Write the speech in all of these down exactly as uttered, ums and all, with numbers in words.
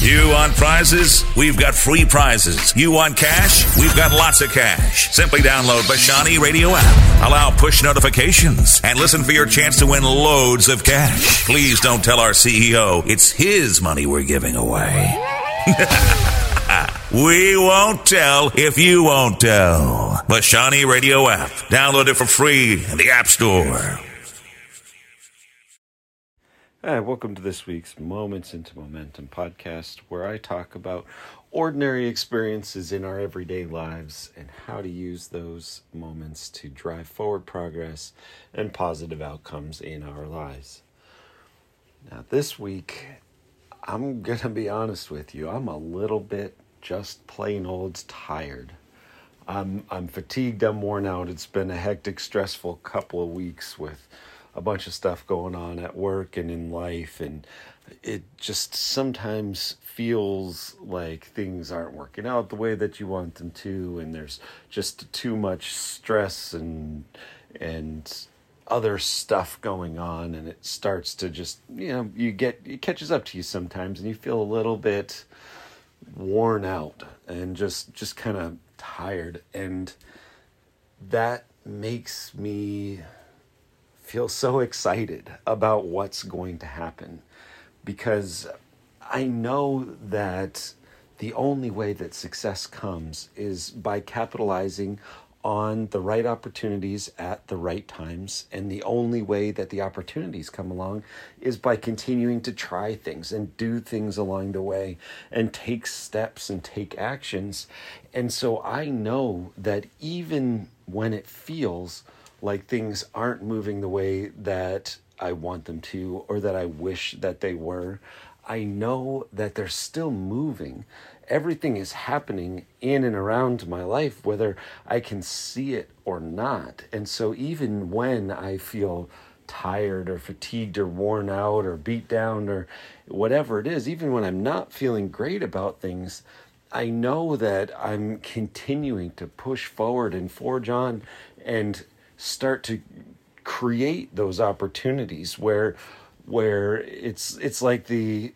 You want prizes? We've got free prizes. You want cash? We've got lots of cash. Simply download Bashani Radio app. Allow push notifications and listen for your chance to win loads of cash. Please don't tell our C E O it's his money we're giving away. We won't tell if you won't tell. Bashani Radio app. Download it for free in the App Store. Hi, welcome to this week's Moments into Momentum podcast, where I talk about ordinary experiences in our everyday lives and how to use those moments to drive forward progress and positive outcomes in our lives. Now, this week, I'm going to be honest with you. I'm a little bit just plain old tired. I'm, I'm fatigued. I'm worn out. It's been a hectic, stressful couple of weeks with a bunch of stuff going on at work and in life, and it just sometimes feels like things aren't working out the way that you want them to, and there's just too much stress and and other stuff going on, and it starts to just, you know, you get, it catches up to you sometimes, and you feel a little bit worn out and just just kind of tired, and that makes me feel so excited about what's going to happen, because I know that the only way that success comes is by capitalizing on the right opportunities at the right times, and the only way that the opportunities come along is by continuing to try things and do things along the way and take steps and take actions. And so I know that even when it feels like things aren't moving the way that I want them to, or that I wish that they were, I know that they're still moving. Everything is happening in and around my life, whether I can see it or not. And so even when I feel tired or fatigued or worn out or beat down or whatever it is, even when I'm not feeling great about things, I know that I'm continuing to push forward and forge on and start to create those opportunities where where it's it's like the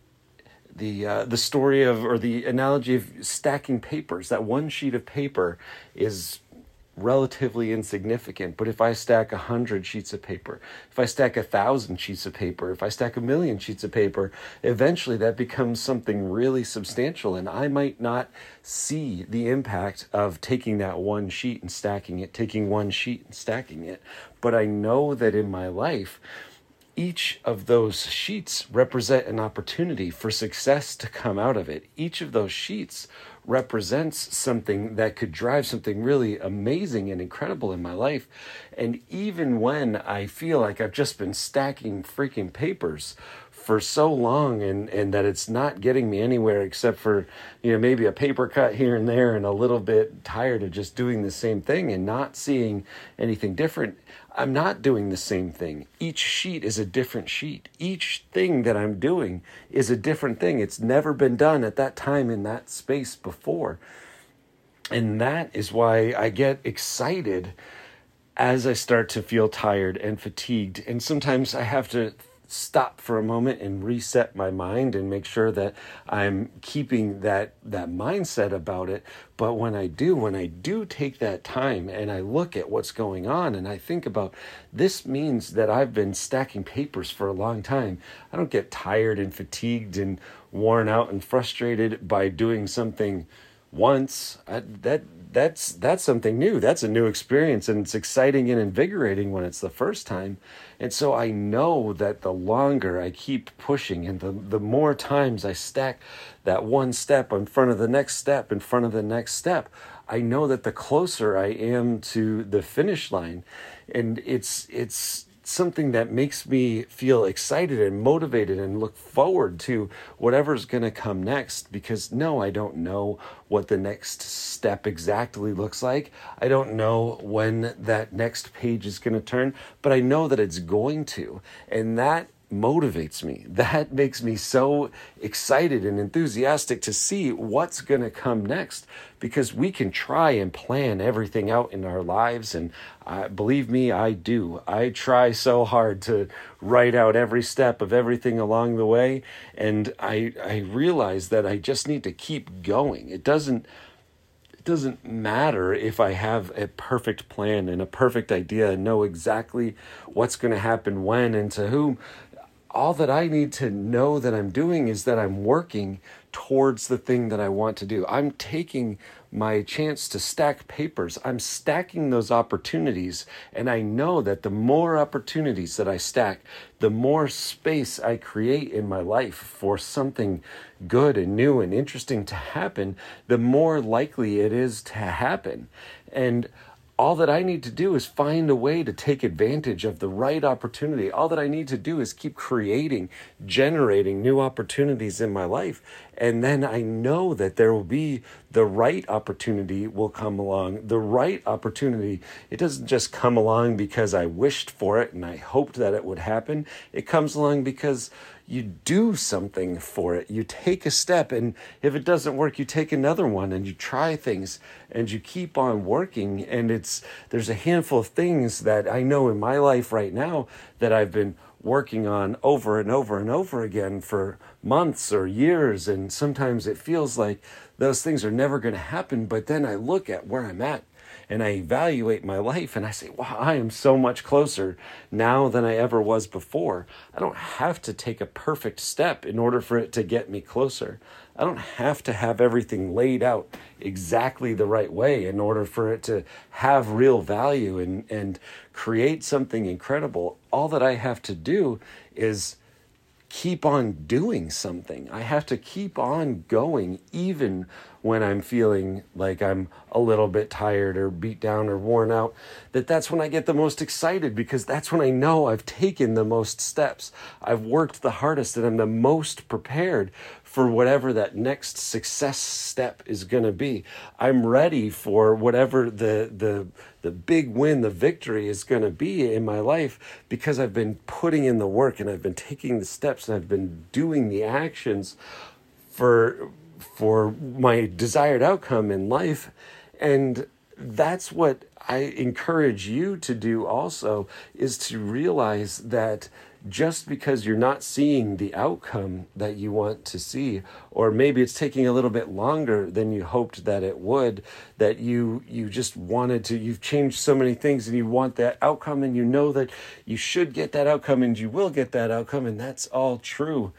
the uh, the story of, or the analogy of stacking papers. That one sheet of paper is relatively insignificant, but if I stack a hundred sheets of paper, if I stack a thousand sheets of paper, if I stack a million sheets of paper, eventually that becomes something really substantial, and I might not see the impact of taking that one sheet and stacking it, taking one sheet and stacking it, but I know that in my life, each of those sheets represent an opportunity for success to come out of it. Each of those sheets represents something that could drive something really amazing and incredible in my life. And even when I feel like I've just been stacking freaking papers for so long and, and that it's not getting me anywhere except for, you know, maybe a paper cut here and there and a little bit tired of just doing the same thing and not seeing anything different, I'm not doing the same thing. Each sheet is a different sheet. Each thing that I'm doing is a different thing. It's never been done at that time in that space before. And that is why I get excited as I start to feel tired and fatigued. And sometimes I have to stop for a moment and reset my mind and make sure that I'm keeping that that mindset about it. But when I do, when I do take that time and I look at what's going on and I think about, this means that I've been stacking papers for a long time. I don't get tired and fatigued and worn out and frustrated by doing something once. I, that that's that's something new. That's a new experience, and it's exciting and invigorating when it's the first time. And so I know that the longer I keep pushing and the, the more times I stack that one step in front of the next step in front of the next step, I know that the closer I am to the finish line. And it's it's something that makes me feel excited and motivated and look forward to whatever's going to come next, because no, I don't know what the next step exactly looks like. I don't know when that next page is going to turn, but I know that it's going to. And that motivates me. That makes me so excited and enthusiastic to see what's going to come next, because we can try and plan everything out in our lives. And uh, believe me, I do. I try so hard to write out every step of everything along the way. And I, I realize that I just need to keep going. It doesn't It doesn't matter if I have a perfect plan and a perfect idea and know exactly what's going to happen when and to whom. All that I need to know that I'm doing is that I'm working towards the thing that I want to do. I'm taking my chance to stack papers. I'm stacking those opportunities. And I know that the more opportunities that I stack, the more space I create in my life for something good and new and interesting to happen, the more likely it is to happen. And all that I need to do is find a way to take advantage of the right opportunity. All that I need to do is keep creating, generating new opportunities in my life. And then I know that there will be the right opportunity will come along. The right opportunity, it doesn't just come along because I wished for it and I hoped that it would happen. It comes along because you do something for it. You take a step, and if it doesn't work, you take another one, and you try things, and you keep on working. And it's there's a handful of things that I know in my life right now that I've been working on over and over and over again for months or years. And sometimes it feels like those things are never going to happen. But then I look at where I'm at and I evaluate my life and I say, wow, I am so much closer now than I ever was before. I don't have to take a perfect step in order for it to get me closer. I don't have to have everything laid out exactly the right way in order for it to have real value and, and create something incredible. All that I have to do is keep on doing something. I have to keep on going even when I'm feeling like I'm a little bit tired or beat down or worn out. That that's when I get the most excited, because that's when I know I've taken the most steps. I've worked the hardest and I'm the most prepared for whatever that next success step is going to be. I'm ready for whatever the the the big win, the victory is going to be in my life, because I've been putting in the work and I've been taking the steps and I've been doing the actions for for my desired outcome in life. And that's what I encourage you to do also, is to realize that just because you're not seeing the outcome that you want to see, or maybe it's taking a little bit longer than you hoped that it would, that you you just wanted to, you've changed so many things and you want that outcome, and you know that you should get that outcome and you will get that outcome, and that's all true.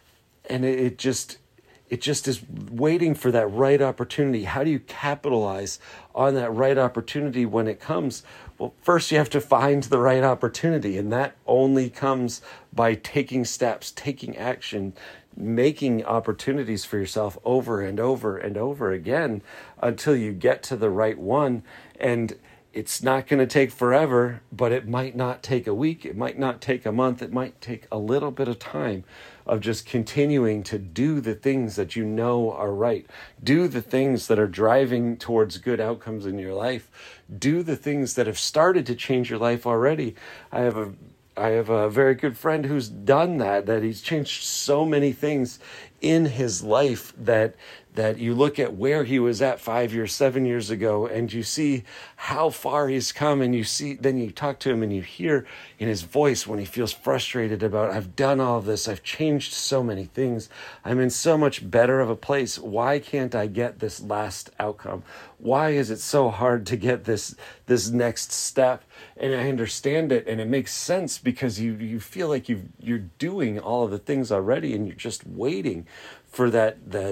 And it, it just it just is waiting for that right opportunity. How do you capitalize on that right opportunity when it comes? Well, first you have to find the right opportunity, and that only comes by taking steps, taking action, making opportunities for yourself over and over and over again until you get to the right one. And it's not going to take forever, but it might not take a week. It might not take a month. It might take a little bit of time of just continuing to do the things that you know are right. Do the things that are driving towards good outcomes in your life. Do the things that have started to change your life already. I have a I have a very good friend who's done that, that he's changed so many things in his life that that you look at where he was at five years, seven years ago, and you see how far he's come, and you see, then you talk to him and you hear in his voice when he feels frustrated about, I've done all of this, I've changed so many things, I'm in so much better of a place. Why can't I get this last outcome? Why is it so hard to get this this next step? And I understand it, and it makes sense, because you you feel like you you're doing all of the things already, and you're just waiting for that that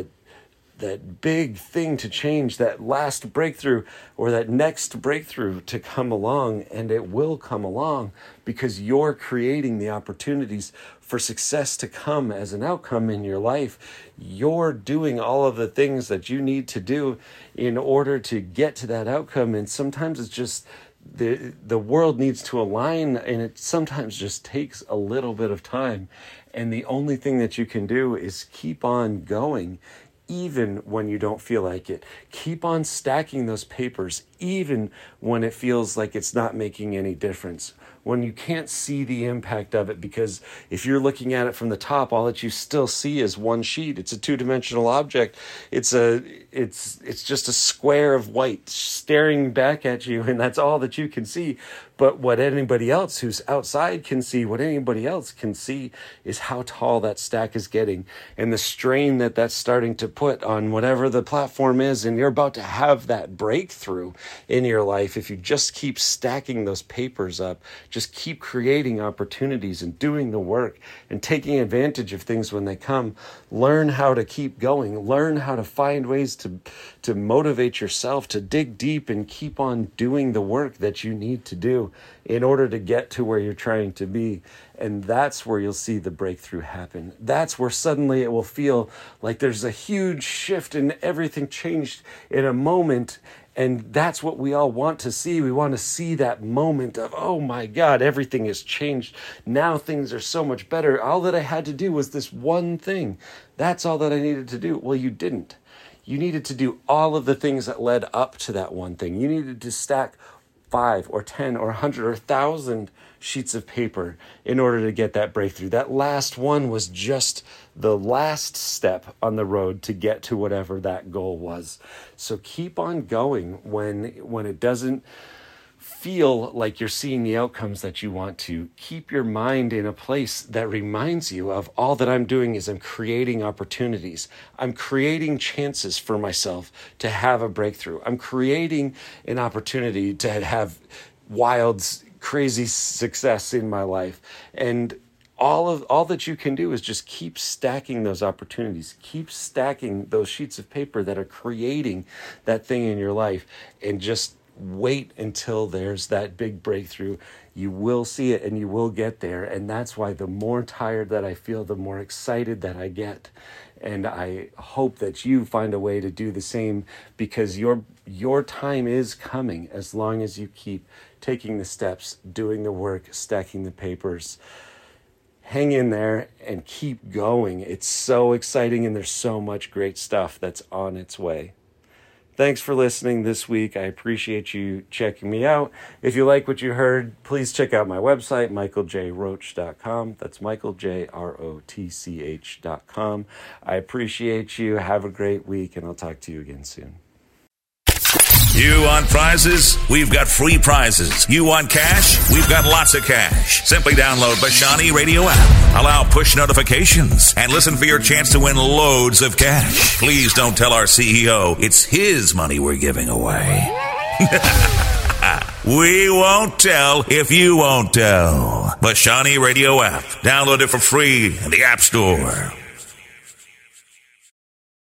that big thing to change, that last breakthrough or that next breakthrough to come along. And it will come along because you're creating the opportunities for success to come as an outcome in your life. You're doing all of the things that you need to do in order to get to that outcome. And sometimes it's just the the world needs to align, and it sometimes just takes a little bit of time. And the only thing that you can do is keep on going, even when you don't feel like it. Keep on stacking those papers, even when it feels like it's not making any difference. when you can't see the impact of it, because if you're looking at it from the top, all that you still see is one sheet. It's a two-dimensional object. It's a it's it's just a square of white staring back at you, and that's all that you can see. But what anybody else who's outside can see, what anybody else can see is how tall that stack is getting and the strain that that's starting to put on whatever the platform is. And you're about to have that breakthrough in your life if you just keep stacking those papers up, just keep creating opportunities and doing the work and taking advantage of things when they come. Learn how to keep going. Learn how to find ways to, to motivate yourself, to dig deep and keep on doing the work that you need to do in order to get to where you're trying to be. And that's where you'll see the breakthrough happen. That's where suddenly it will feel like there's a huge shift and everything changed in a moment. And that's what we all want to see. We want to see that moment of, oh my God, everything has changed. Now things are so much better. All that I had to do was this one thing. That's all that I needed to do. Well, you didn't. You needed to do all of the things that led up to that one thing. You needed to stack five or ten or a hundred or a thousand sheets of paper in order to get that breakthrough. That last one was just the last step on the road to get to whatever that goal was. So keep on going when when it doesn't feel like you're seeing the outcomes that you want to. Keep your mind in a place that reminds you of all that I'm doing is I'm creating opportunities. I'm creating chances for myself to have a breakthrough. I'm creating an opportunity to have wild, crazy success in my life. And all of all that you can do is just keep stacking those opportunities. Keep stacking those sheets of paper that are creating that thing in your life, and just wait until there's that big breakthrough. You will see it and you will get there. And that's why the more tired that I feel, the more excited that I get. And I hope that you find a way to do the same, because your your time is coming as long as you keep taking the steps, doing the work, stacking the papers. Hang in there and keep going. It's so exciting, and there's so much great stuff that's on its way. Thanks for listening this week. I appreciate you checking me out. If you like what you heard, please check out my website, michael j roach dot com. That's Michael J R O T C H dot com. I appreciate you. Have a great week, and I'll talk to you again soon. You want prizes? We've got free prizes. You want cash? We've got lots of cash. Simply download Bashani Radio app. Allow push notifications and listen for your chance to win loads of cash. Please don't tell our C E O it's his money we're giving away. We won't tell if you won't tell. Bashani Radio app. Download it for free in the App Store.